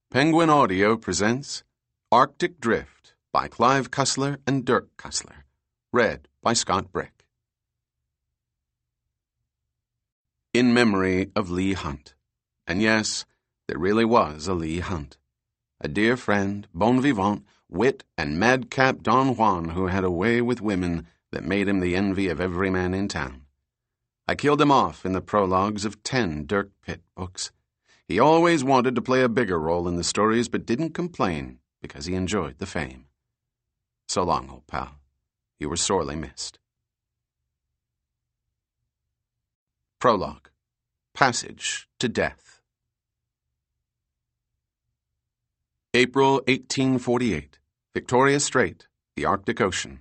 Penguin Audio presents Arctic Drift by Clive Cussler and Dirk Cussler. Read by Scott Brick. In memory of Leigh Hunt. And yes, there really was a Leigh Hunt. A dear friend, bon vivant, wit, and madcap Don Juan who had a way with women that made him the envy of every man in town. I killed him off in the prologues of 10 Dirk Pitt books. He always wanted to play a bigger role in the stories, but didn't complain because he enjoyed the fame. So long, old pal. You were sorely missed. Prologue. Passage to Death. April 1848. Victoria Strait, the Arctic Ocean.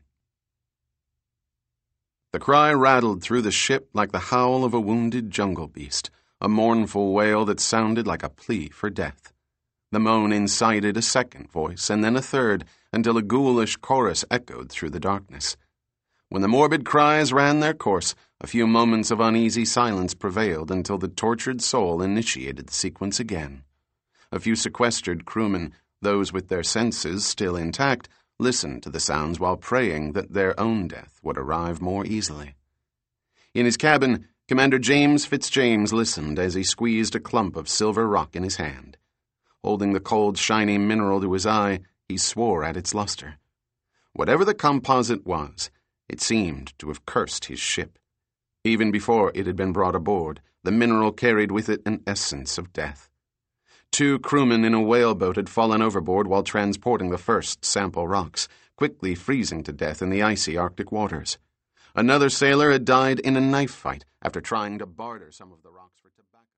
The cry rattled through the ship like the howl of a wounded jungle beast, a mournful wail that sounded like a plea for death. The moan incited a second voice, and then a third, until a ghoulish chorus echoed through the darkness. When the morbid cries ran their course, a few moments of uneasy silence prevailed until the tortured soul initiated the sequence again. A few sequestered crewmen, those with their senses still intact, listened to the sounds while praying that their own death would arrive more easily. In his cabin, Commander James Fitzjames listened as he squeezed a clump of silver rock in his hand. Holding the cold, shiny mineral to his eye, he swore at its luster. Whatever the composite was, it seemed to have cursed his ship. Even before it had been brought aboard, the mineral carried with it an essence of death. 2 crewmen in a whaleboat had fallen overboard while transporting the first sample rocks, quickly freezing to death in the icy Arctic waters. Another sailor had died in a knife fight after trying to barter some of the rocks for tobacco.